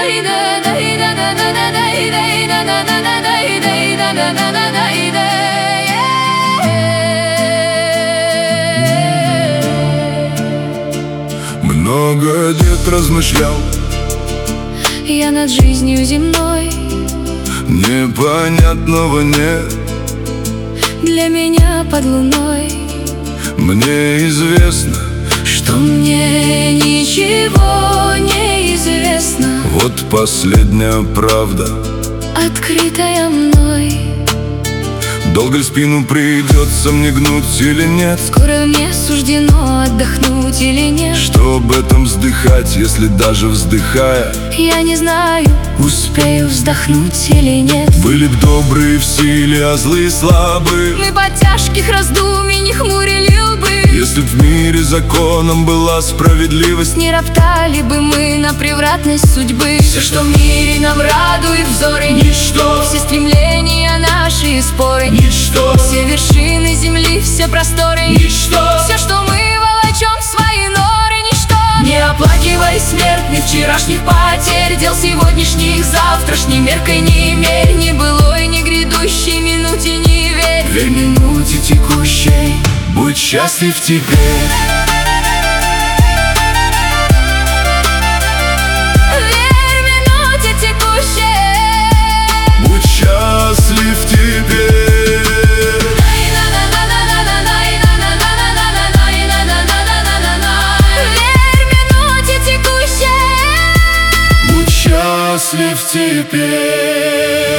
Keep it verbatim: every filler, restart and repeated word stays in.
Много лет размышлял я над жизнью земной, непонятного нет для меня под луной. Мне известно, что мне ничего не известно. Вот последняя правда, открытая мной. долго ли спину придется мне гнуть или нет? Скоро мне суждено отдохнуть или нет? Что об этом вздыхать, если даже вздыхая я не знаю, успею вздохнуть или нет. Были б добрые в силе, а злые слабы. Мы под тяжких раздумий не хмурили лбы. Если б в мире законом была справедливость, не роптали бы мы на превратность судьбы. Все, что в мире нам радует взоры, ничто. Все стремления наши и споры, ничто. Все вершины земли, все просторы, ничто. Все, что мы волочем в свои норы, ничто. Не оплакивай смерть ни вчерашних потерь, дел сегодняшних завтрашней меркой не мерь. Ни былой, ни грядущей минуте не верь. Верь минуте текущей, будь счастлив теперь. Верь минуте текущей, будь счастлив теперь. Верь минуте текущей, будь счастлив теперь.